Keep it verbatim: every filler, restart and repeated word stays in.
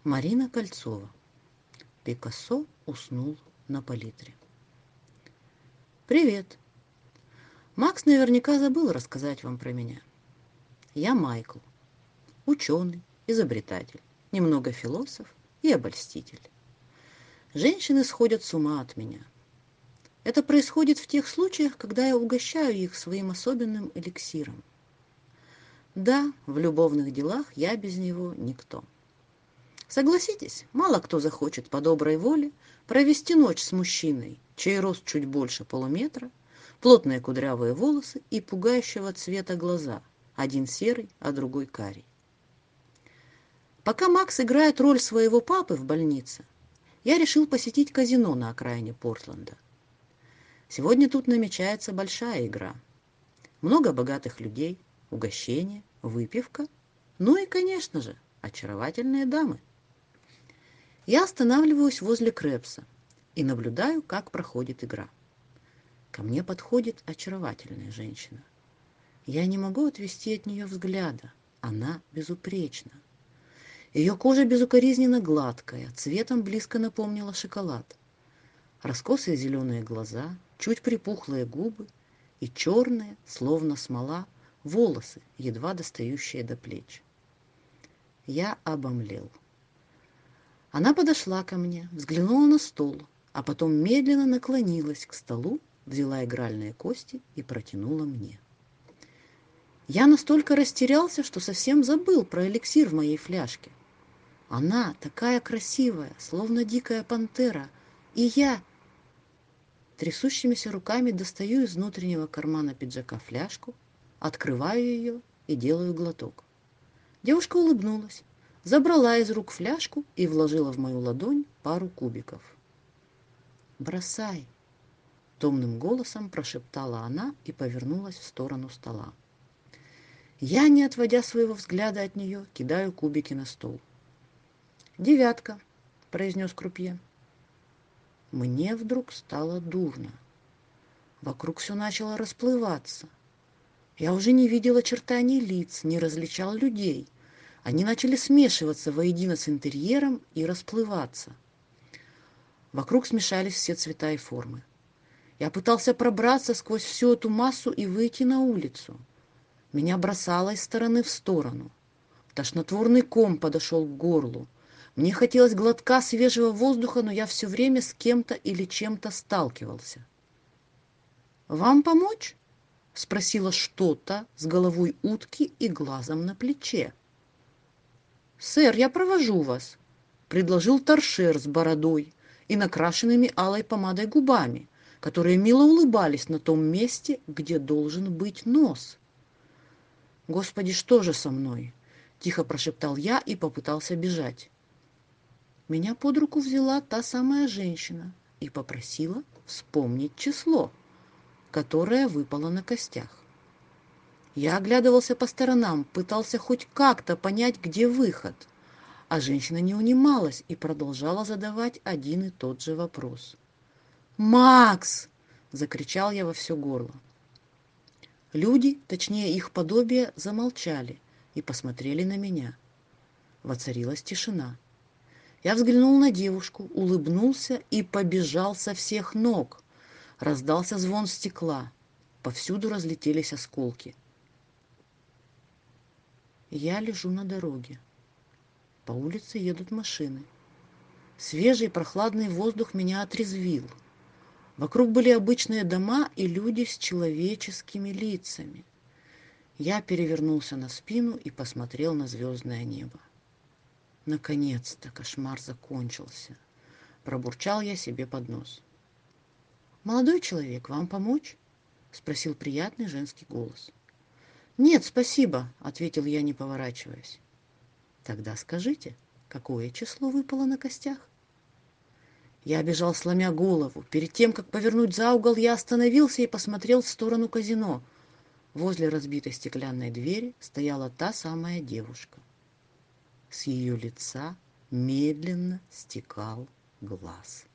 Марина Кольцова. Пикассо уснул на палитре. Привет. Макс наверняка забыл рассказать вам про меня. Я Майкл. Ученый, изобретатель, немного философ и обольститель. Женщины сходят с ума от меня. Это происходит в тех случаях, когда я угощаю их своим особенным эликсиром. Да, в любовных делах я без него никто. Согласитесь, мало кто захочет по доброй воле провести ночь с мужчиной, чей рост чуть больше полуметра, плотные кудрявые волосы и пугающего цвета глаза, один серый, а другой карий. Пока Макс играет роль своего папы в больнице, я решил посетить казино на окраине Портленда. Сегодня тут намечается большая игра. Много богатых людей, угощения, выпивка, ну и, конечно же, очаровательные дамы. Я останавливаюсь возле Крэбса и наблюдаю, как проходит игра. Ко мне подходит очаровательная женщина. Я не могу отвести от нее взгляда. Она безупречна. Ее кожа безукоризненно гладкая, цветом близко напомнила шоколад. Раскосые зеленые глаза, чуть припухлые губы и черные, словно смола, волосы, едва достающие до плеч. Я обомлел. Она подошла ко мне, взглянула на стол, а потом медленно наклонилась к столу, взяла игральные кости и протянула мне. Я настолько растерялся, что совсем забыл про эликсир в моей фляжке. Она такая красивая, словно дикая пантера, и я... Трясущимися руками достаю из внутреннего кармана пиджака фляжку, открываю ее и делаю глоток. Девушка улыбнулась, забрала из рук фляжку и вложила в мою ладонь пару кубиков. «Бросай!» — томным голосом прошептала она и повернулась в сторону стола. Я, не отводя своего взгляда от нее, кидаю кубики на стол. «Девятка», — произнес крупье. Мне вдруг стало дурно. Вокруг все начало расплываться. Я уже не видел очертаний лиц, не различал людей. Они начали смешиваться воедино с интерьером и расплываться. Вокруг смешались все цвета и формы. Я пытался пробраться сквозь всю эту массу и выйти на улицу. Меня бросало из стороны в сторону. Тошнотворный ком подошел к горлу. Мне хотелось глотка свежего воздуха, но я все время с кем-то или чем-то сталкивался. «Вам помочь?» — спросила что-то с головой утки и глазом на плече. «Сэр, я провожу вас», — предложил торшер с бородой и накрашенными алой помадой губами, которые мило улыбались на том месте, где должен быть нос. «Господи, что же со мной?» — тихо прошептал я и попытался бежать. Меня под руку взяла та самая женщина и попросила вспомнить число, которое выпало на костях. Я оглядывался по сторонам, пытался хоть как-то понять, где выход, а женщина не унималась и продолжала задавать один и тот же вопрос. «Макс!» — закричал я во все горло. Люди, точнее их подобие, замолчали и посмотрели на меня. Воцарилась тишина. Я взглянул на девушку, улыбнулся и побежал со всех ног. Раздался звон стекла. Повсюду разлетелись осколки. Я лежу на дороге. По улице едут машины. Свежий прохладный воздух меня отрезвил. Вокруг были обычные дома и люди с человеческими лицами. Я перевернулся на спину и посмотрел на звездное небо. Наконец-то кошмар закончился. Пробурчал я себе под нос. «Молодой человек, вам помочь?» — спросил приятный женский голос. «Нет, спасибо», — ответил я, не поворачиваясь. «Тогда скажите, какое число выпало на костях?» Я бежал, сломя голову. Перед тем, как повернуть за угол, я остановился и посмотрел в сторону казино. Возле разбитой стеклянной двери стояла та самая девушка. С ее лица медленно стекал глаз.